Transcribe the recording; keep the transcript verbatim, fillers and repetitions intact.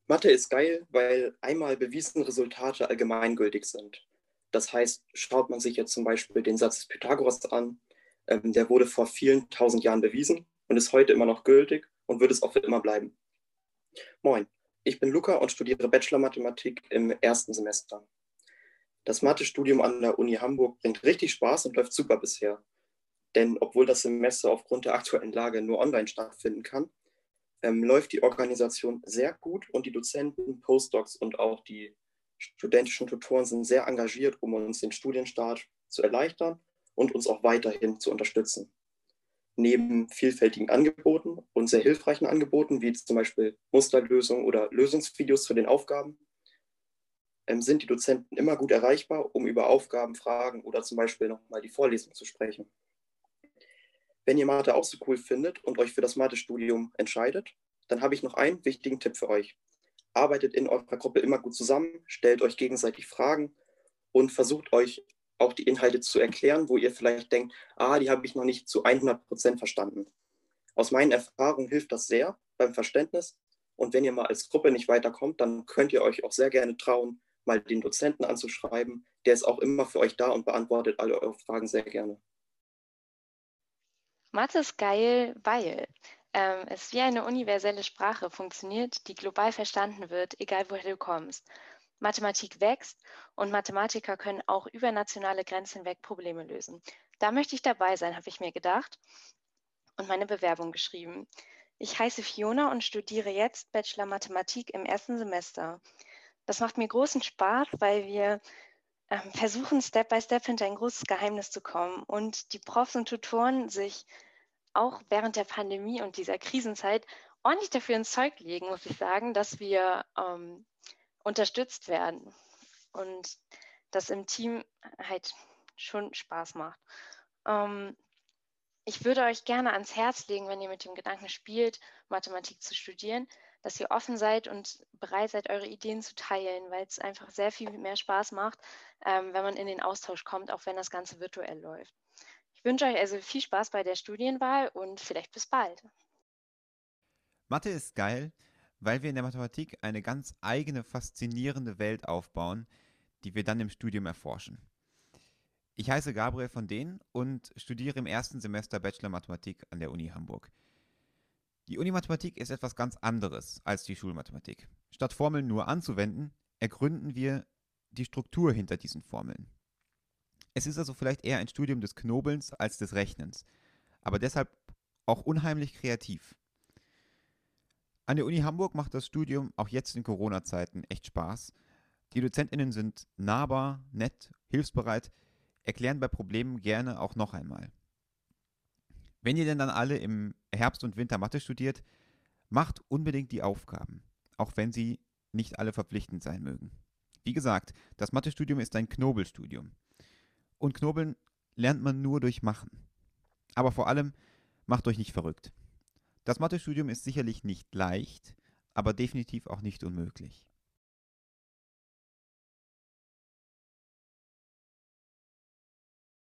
Mathe ist geil, weil einmal bewiesene Resultate allgemeingültig sind. Das heißt, schaut man sich jetzt zum Beispiel den Satz des Pythagoras an, ähm, der wurde vor vielen tausend Jahren bewiesen und ist heute immer noch gültig und wird es auch für immer bleiben. Moin, ich bin Luca und studiere Bachelor-Mathematik im ersten Semester. Das Mathe-Studium an der Uni Hamburg bringt richtig Spaß und läuft super bisher. Denn obwohl das Semester aufgrund der aktuellen Lage nur online stattfinden kann, ähm, läuft die Organisation sehr gut und die Dozenten, Postdocs und auch die studentischen Tutoren sind sehr engagiert, um uns den Studienstart zu erleichtern und uns auch weiterhin zu unterstützen. Neben vielfältigen Angeboten und sehr hilfreichen Angeboten, wie zum Beispiel Musterlösungen oder Lösungsvideos zu den Aufgaben, ähm, sind die Dozenten immer gut erreichbar, um über Aufgaben, Fragen oder zum Beispiel nochmal die Vorlesung zu sprechen. Wenn ihr Mathe auch so cool findet und euch für das Mathe-Studium entscheidet, dann habe ich noch einen wichtigen Tipp für euch. Arbeitet in eurer Gruppe immer gut zusammen, stellt euch gegenseitig Fragen und versucht euch auch die Inhalte zu erklären, wo ihr vielleicht denkt, ah, die habe ich noch nicht zu hundert Prozent verstanden. Aus meinen Erfahrungen hilft das sehr beim Verständnis. Und wenn ihr mal als Gruppe nicht weiterkommt, dann könnt ihr euch auch sehr gerne trauen, mal den Dozenten anzuschreiben. Der ist auch immer für euch da und beantwortet alle eure Fragen sehr gerne. Mathe ist geil, weil ähm, es wie eine universelle Sprache funktioniert, die global verstanden wird, egal woher du kommst. Mathematik wächst und Mathematiker können auch über nationale Grenzen hinweg Probleme lösen. Da möchte ich dabei sein, habe ich mir gedacht und meine Bewerbung geschrieben. Ich heiße Fiona und studiere jetzt Bachelor Mathematik im ersten Semester. Das macht mir großen Spaß, weil wir ähm, versuchen, Step by Step hinter ein großes Geheimnis zu kommen und die Profs und Tutoren sich auch während der Pandemie und dieser Krisenzeit ordentlich dafür ins Zeug legen, muss ich sagen, dass wir ähm, unterstützt werden und das im Team halt schon Spaß macht. Ähm, ich würde euch gerne ans Herz legen, wenn ihr mit dem Gedanken spielt, Mathematik zu studieren, dass ihr offen seid und bereit seid, eure Ideen zu teilen, weil es einfach sehr viel mehr Spaß macht, ähm, wenn man in den Austausch kommt, auch wenn das Ganze virtuell läuft. Ich wünsche euch also viel Spaß bei der Studienwahl und vielleicht bis bald. Mathe ist geil, weil wir in der Mathematik eine ganz eigene, faszinierende Welt aufbauen, die wir dann im Studium erforschen. Ich heiße Gabriel von Dehn und studiere im ersten Semester Bachelor Mathematik an der Uni Hamburg. Die Uni-Mathematik ist etwas ganz anderes als die Schulmathematik. Statt Formeln nur anzuwenden, ergründen wir die Struktur hinter diesen Formeln. Es ist also vielleicht eher ein Studium des Knobelns als des Rechnens, aber deshalb auch unheimlich kreativ. An der Uni Hamburg macht das Studium auch jetzt in Corona-Zeiten echt Spaß. Die DozentInnen sind nahbar, nett, hilfsbereit, erklären bei Problemen gerne auch noch einmal. Wenn ihr denn dann alle im Herbst und Winter Mathe studiert, macht unbedingt die Aufgaben, auch wenn sie nicht alle verpflichtend sein mögen. Wie gesagt, das Mathestudium ist ein Knobelstudium. Und Knobeln lernt man nur durch Machen. Aber vor allem, macht euch nicht verrückt. Das Mathestudium ist sicherlich nicht leicht, aber definitiv auch nicht unmöglich.